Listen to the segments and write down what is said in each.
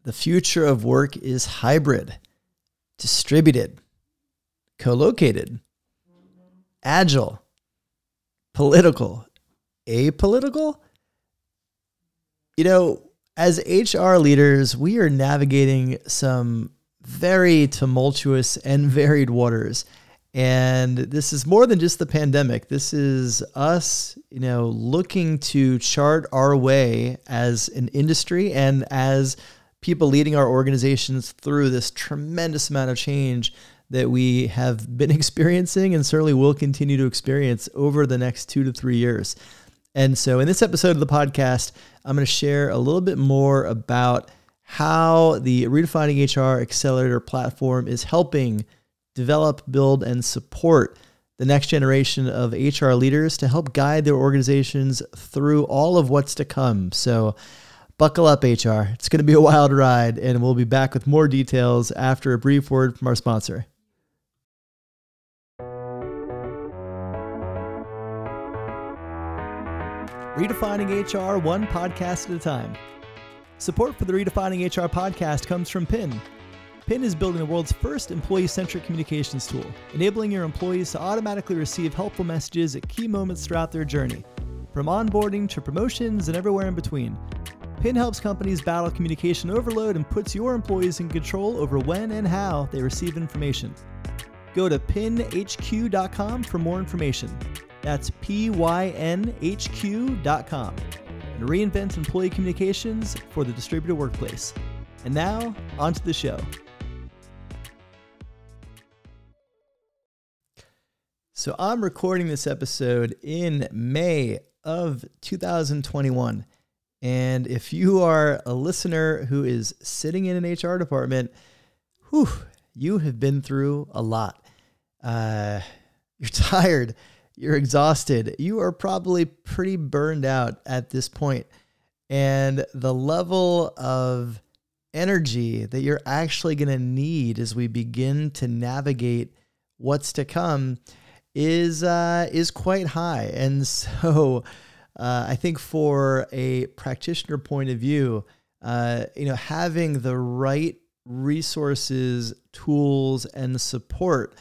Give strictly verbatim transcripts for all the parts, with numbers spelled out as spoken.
The future of work is hybrid, distributed, co-located, agile, political, apolitical. You know, as H R leaders, we are navigating some very tumultuous and varied waters. And this is more than just the pandemic. This is us, you know, looking to chart our way as an industry and as people leading our organizations through this tremendous amount of change that we have been experiencing and certainly will continue to experience over the next two to three years. And so in this episode of the podcast, I'm going to share a little bit more about how the Redefining H R Accelerator platform is helping develop, build, and support the next generation of H R leaders to help guide their organizations through all of what's to come. So buckle up, H R. It's going to be a wild ride, and we'll be back with more details after a brief word from our sponsor. Redefining H R, one podcast at a time. Support for the Redefining H R podcast comes from Pin. Pin is building the world's first employee-centric communications tool, enabling your employees to automatically receive helpful messages at key moments throughout their journey, from onboarding to promotions and everywhere in between. Pin helps companies battle communication overload and puts your employees in control over when and how they receive information. Go to pin h q dot com for more information. That's P Y N H Q dot com. And reinvent employee communications for the distributed workplace. And now, on to the show. So I'm recording this episode in May of two thousand twenty-one. And if you are a listener who is sitting in an H R department, whew, you have been through a lot. Uh, you're tired. You're exhausted. You are probably pretty burned out at this point. And the level of energy that you're actually going to need as we begin to navigate what's to come is uh, is quite high. And so uh, I think for a practitioner point of view, uh, you know, having the right resources, tools, and support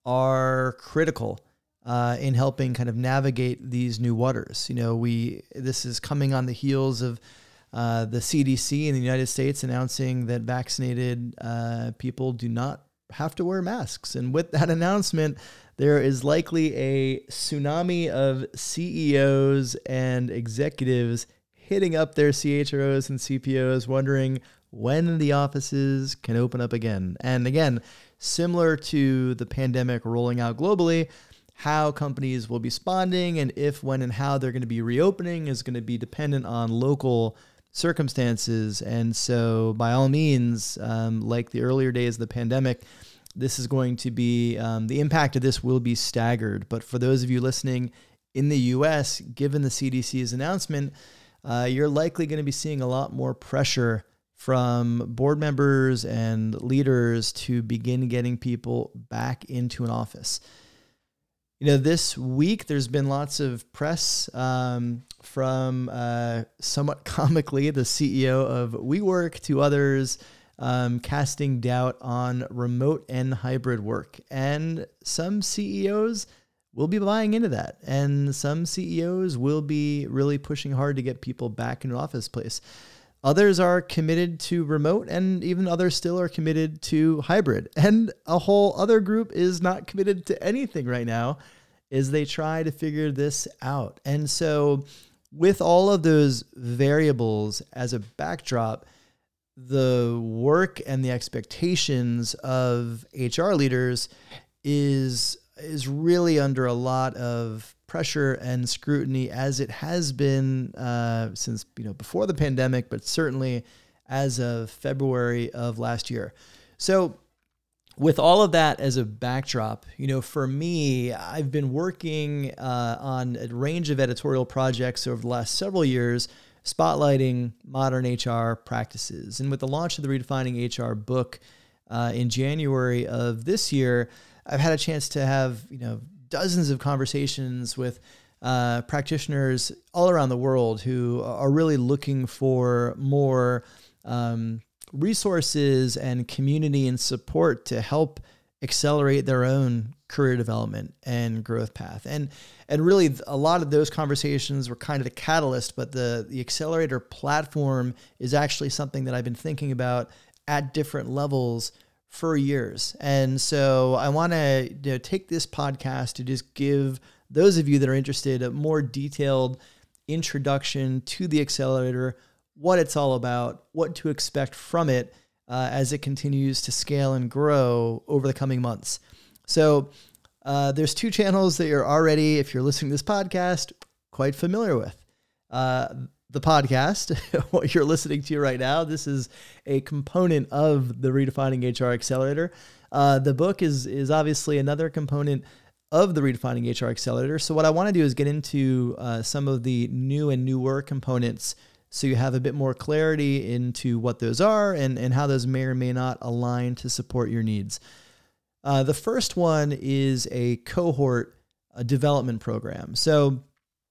are critical uh, in helping kind of navigate these new waters. You know, we this is coming on the heels of uh, the C D C in the United States announcing that vaccinated uh, people do not have to wear masks. And with that announcement, there is likely a tsunami of C E Os and executives hitting up their C H R Os and C P Os, wondering when the offices can open up again. And again, similar to the pandemic rolling out globally, how companies will be responding and if, when, and how they're going to be reopening is going to be dependent on local circumstances. And so by all means, um, like the earlier days of the pandemic, this is going to be, um, the impact of this will be staggered. But for those of you listening in the U S, given the C D C's announcement, uh, you're likely going to be seeing a lot more pressure from board members and leaders to begin getting people back into an office. You know, this week there's been lots of press um, from uh, somewhat comically the C E O of WeWork to others um, casting doubt on remote and hybrid work. And some C E Os will be buying into that. And some C E Os will be really pushing hard to get people back in an office place. Others are committed to remote, and even others still are committed to hybrid. And a whole other group is not committed to anything right now as they try to figure this out. And so with all of those variables as a backdrop, the work and the expectations of H R leaders is, is really under a lot of pressure and scrutiny, as it has been uh, since, you know, before the pandemic, but certainly as of February of last year. So with all of that as a backdrop, you know, for me, I've been working uh, on a range of editorial projects over the last several years, spotlighting modern H R practices. And with the launch of the Redefining H R book uh, in January of this year, I've had a chance to have, you know, dozens of conversations with uh, practitioners all around the world who are really looking for more um, resources and community and support to help accelerate their own career development and growth path. And and really a lot of those conversations were kind of the catalyst, but the, the accelerator platform is actually something that I've been thinking about at different levels for years. And so I want to you know, take this podcast to just give those of you that are interested a more detailed introduction to the accelerator, what it's all about, what to expect from it uh, as it continues to scale and grow over the coming months. So uh, there's two channels that you're already, if you're listening to this podcast, quite familiar with. Uh, the podcast, what you're listening to right now, this is a component of the Redefining H R Accelerator. Uh, the book is is obviously another component of the Redefining H R Accelerator. So what I want to do is get into uh, some of the new and newer components so you have a bit more clarity into what those are and, and how those may or may not align to support your needs. Uh, the first one is a cohort a development program. So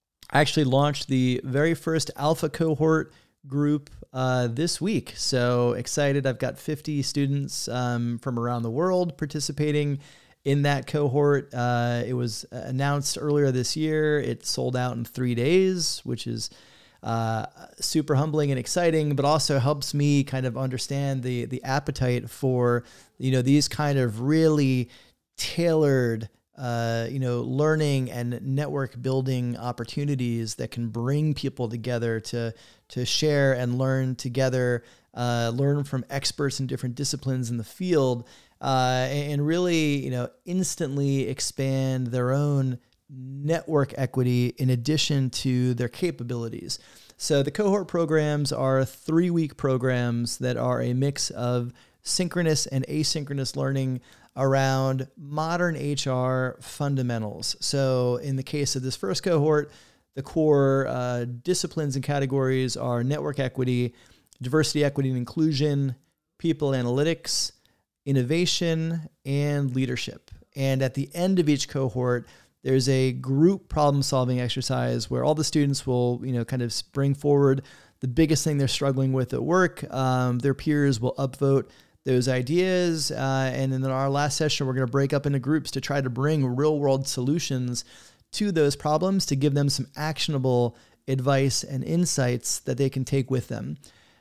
I actually launched the very first alpha cohort group uh, this week. So excited. I've got fifty students um, from around the world participating in that cohort. Uh, it was announced earlier this year. It sold out in three days, which is uh, super humbling and exciting, but also helps me kind of understand the the appetite for, you know, these kind of really tailored Uh, you know, learning and network building opportunities that can bring people together to to share and learn together, uh, learn from experts in different disciplines in the field, uh, and really, you know, instantly expand their own network equity in addition to their capabilities. So the cohort programs are three-week programs that are a mix of synchronous and asynchronous learning around modern H R fundamentals. So in the case of this first cohort, the core uh, disciplines and categories are network equity, diversity, equity, and inclusion, people analytics, innovation, and leadership. And at the end of each cohort, there's a group problem-solving exercise where all the students will, you know, kind of bring forward the biggest thing they're struggling with at work. Um, their peers will upvote those ideas. Uh, and in our last session, we're going to break up into groups to try to bring real world solutions to those problems to give them some actionable advice and insights that they can take with them.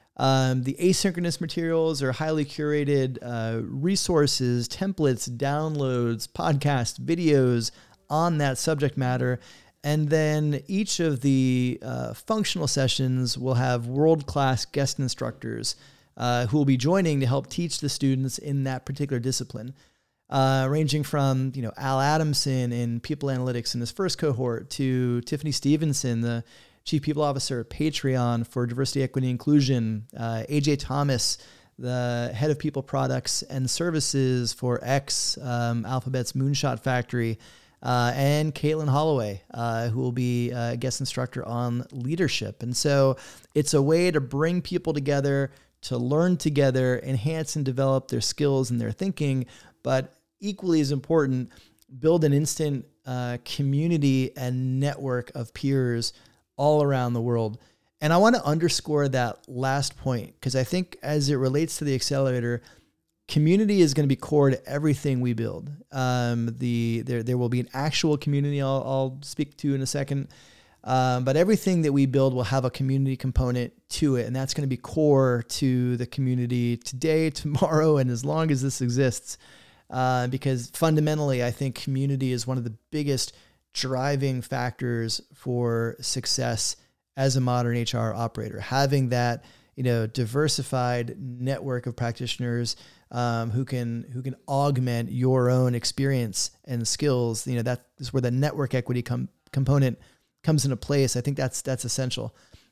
Um, the asynchronous materials are highly curated uh, resources, templates, downloads, podcasts, videos on that subject matter. And then each of the uh, functional sessions will have world-class guest instructors uh, who will be joining to help teach the students in that particular discipline, uh, ranging from, you know, Al Adamson in People Analytics in this first cohort to Tiffany Stevenson, the Chief People Officer at Patreon for Diversity, Equity, Inclusion, uh, A J Thomas, the Head of People Products and Services for X, um, Alphabet's Moonshot Factory, Uh, and Caitlin Holloway, uh, who will be a guest instructor on leadership. And so it's a way to bring people together, to learn together, enhance and develop their skills and their thinking, but equally as important, build an instant uh, community and network of peers all around the world. And I want to underscore that last point, because I think as it relates to the accelerator, community is going to be core to everything we build. Um, the there there will be an actual community I'll, I'll speak to in a second, um, but everything that we build will have a community component to it, and that's going to be core to the community today, tomorrow, and as long as this exists. Uh, because fundamentally, I think community is one of the biggest driving factors for success as a modern H R operator. Having that, you know, diversified network of practitioners um, who can who can augment your own experience and skills. You know, that is where the network equity com- component comes into place. I think that's that's essential.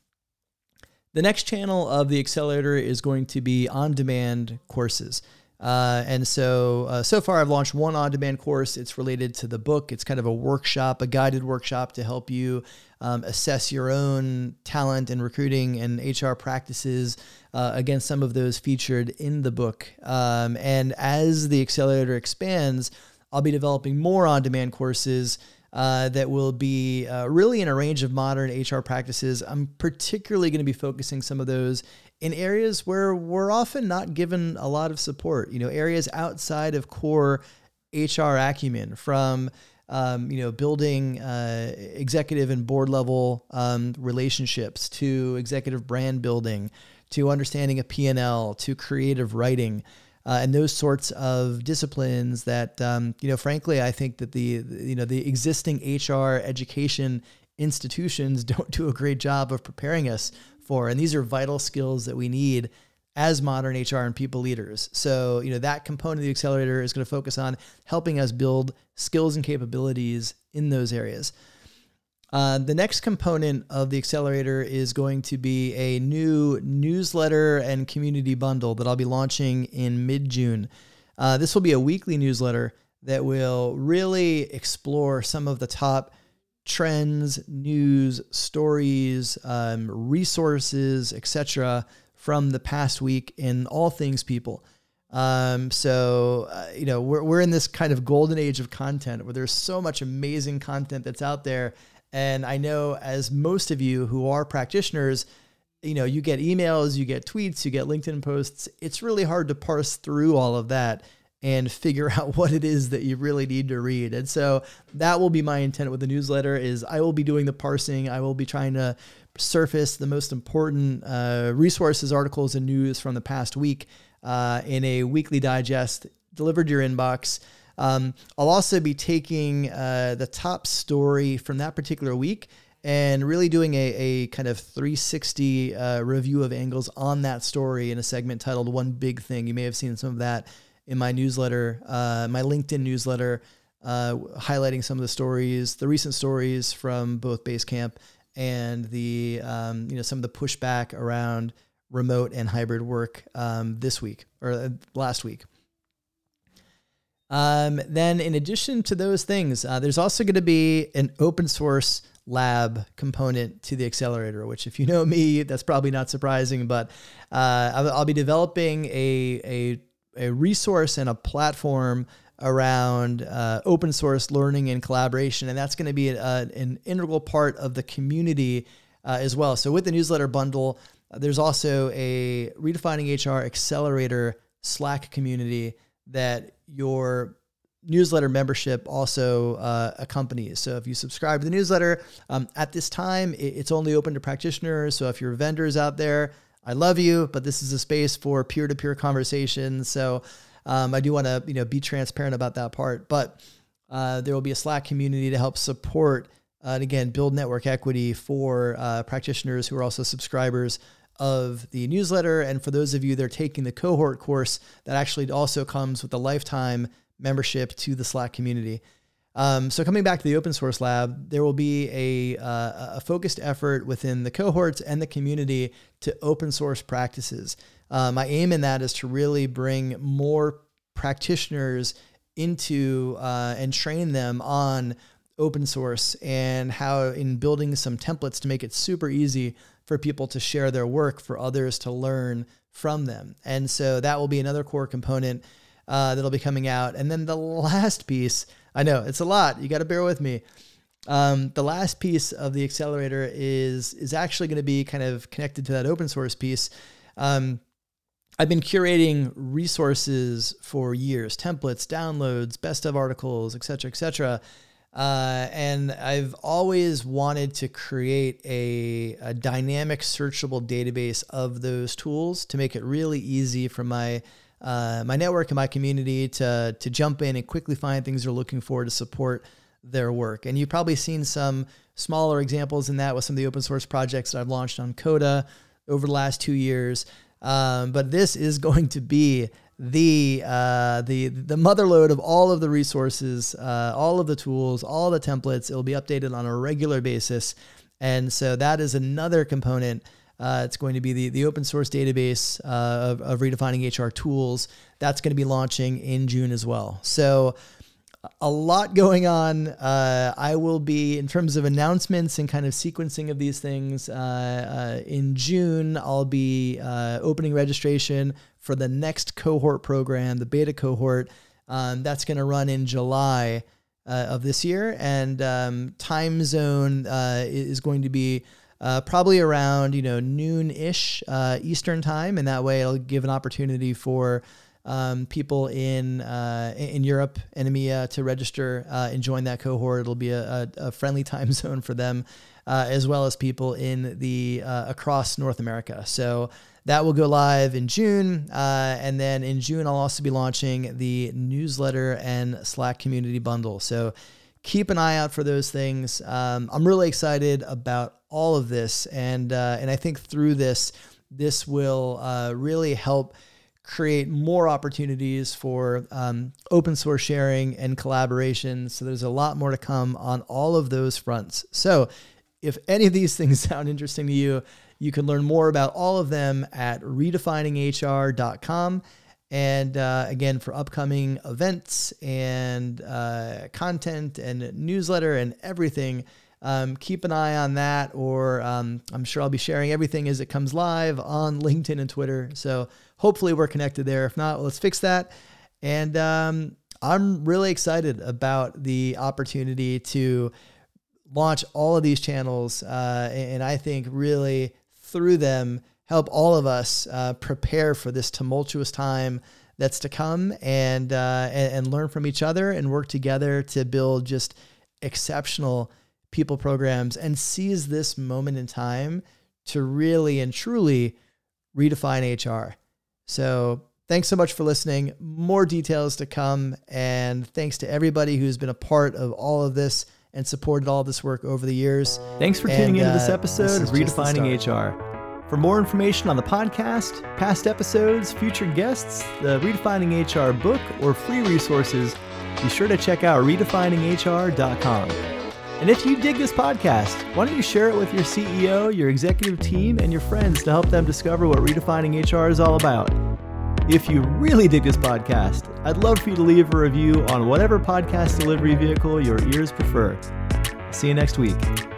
The next channel of the accelerator is going to be on-demand courses. Uh, and so, uh, so far I've launched one on-demand course. It's related to the book. It's kind of a workshop, a guided workshop to help you um, assess your own talent and recruiting and H R practices uh, against some of those featured in the book. Um, and as the accelerator expands, I'll be developing more on-demand courses uh, that will be uh, really in a range of modern H R practices. I'm particularly going to be focusing some of those in areas where we're often not given a lot of support, you know, areas outside of core H R acumen, from Um, you know, building uh, executive and board level um, relationships, to executive brand building, to understanding a P and L, to creative writing, uh, and those sorts of disciplines that, um, you know, frankly, I think that the, you know, the existing H R education institutions don't do a great job of preparing us for. And these are vital skills that we need as modern H R and people leaders. So, you know, that component of the accelerator is going to focus on helping us build skills and capabilities in those areas. Uh, the next component of the accelerator is going to be a new newsletter and community bundle that I'll be launching in mid-June. Uh, this will be a weekly newsletter that will really explore some of the top trends, news, stories, um, resources, et cetera, from the past week in all things people. Um, so, uh, you know, we're, we're in this kind of golden age of content where there's so much amazing content that's out there. And I know, as most of you who are practitioners, you know, you get emails, you get tweets, you get LinkedIn posts. It's really hard to parse through all of that and figure out what it is that you really need to read. And so that will be my intent with the newsletter, is I will be doing the parsing. I will be trying to surface the most important uh, resources, articles, and news from the past week uh, in a weekly digest delivered to your inbox. Um, I'll also be taking uh, the top story from that particular week and really doing a, a kind of three sixty uh, review of angles on that story in a segment titled One Big Thing. You may have seen some of that in my newsletter, uh, my LinkedIn newsletter, uh, highlighting some of the stories, the recent stories from both Basecamp and the, um, you know, some of the pushback around remote and hybrid work um, this week or uh, last week. Um, then in addition to those things, uh, there's also going to be an open source lab component to the accelerator, which, if you know me, that's probably not surprising, but uh, I'll, I'll be developing a, a, a resource and a platform around uh, open source learning and collaboration. And that's going to be a, an integral part of the community uh, as well. So with the newsletter bundle, uh, there's also a Redefining H R Accelerator Slack community that your newsletter membership also uh, accompanies. So if you subscribe to the newsletter, um, at this time, it, it's only open to practitioners. So if you're vendors out there, I love you, but this is a space for peer-to-peer conversations. So Um, I do want to, you know, be transparent about that part, but uh, there will be a Slack community to help support uh, and again build network equity for uh, practitioners who are also subscribers of the newsletter, and for those of you that are taking the cohort course, that actually also comes with a lifetime membership to the Slack community. Um, so coming back to the open source lab, there will be a, uh, a focused effort within the cohorts and the community to open source practices. Uh, my aim in that is to really bring more practitioners into uh, and train them on open source and how, in building some templates to make it super easy for people to share their work for others to learn from them. And so that will be another core component uh, that'll be coming out. And then the last piece, I know it's a lot, you got to bear with me. Um, the last piece of the accelerator is, is actually going to be kind of connected to that open source piece. Um, I've been curating resources for years, templates, downloads, best of articles, et cetera, et cetera. Uh, and I've always wanted to create a, a dynamic searchable database of those tools to make it really easy for my uh, my network and my community to, to jump in and quickly find things they're looking for to support their work. And you've probably seen some smaller examples in that with some of the open source projects that I've launched on Coda over the last two years. Um, but this is going to be the uh, the the motherlode of all of the resources, uh, all of the tools, all the templates. It'll be updated on a regular basis, and so that is another component. Uh, it's going to be the the open source database uh, of, of redefining H R tools. That's going to be launching in June as well. So a lot going on. Uh, I will be, in terms of announcements and kind of sequencing of these things, uh, uh, in June, I'll be uh, opening registration for the next cohort program, the beta cohort. Um, that's going to run in July uh, of this year. And um, time zone uh, is going to be uh, probably around, you know, noon-ish uh, Eastern time. And that way it'll give an opportunity for um, people in uh, in Europe and EMEA to register uh, and join that cohort. It'll be a, a, a friendly time zone for them, uh, as well as people in the uh, across North America. So that will go live in June. Uh, and then in June, I'll also be launching the newsletter and Slack community bundle. So keep an eye out for those things. Um, I'm really excited about all of this. And, uh, and I think through this, this will uh, really help create more opportunities for um, open source sharing and collaboration. So there's a lot more to come on all of those fronts. So if any of these things sound interesting to you, you can learn more about all of them at redefining H R dot com. And uh, again, for upcoming events and uh, content and newsletter and everything, um, keep an eye on that. Or um, I'm sure I'll be sharing everything as it comes live on LinkedIn and Twitter. So hopefully we're connected there. If not, let's fix that. And um, I'm really excited about the opportunity to launch all of these channels. Uh, and I think really through them, help all of us uh, prepare for this tumultuous time that's to come, and, uh, and and learn from each other and work together to build just exceptional people programs and seize this moment in time to really and truly redefine H R. So thanks so much for listening. More details to come. And thanks to everybody who's been a part of all of this and supported all this work over the years. Thanks for tuning and, into this uh, episode this of Redefining H R. For more information on the podcast, past episodes, future guests, the Redefining H R book, or free resources, be sure to check out redefining H R dot com. And if you dig this podcast, why don't you share it with your C E O, your executive team, and your friends to help them discover what Redefining H R is all about. If you really dig this podcast, I'd love for you to leave a review on whatever podcast delivery vehicle your ears prefer. See you next week.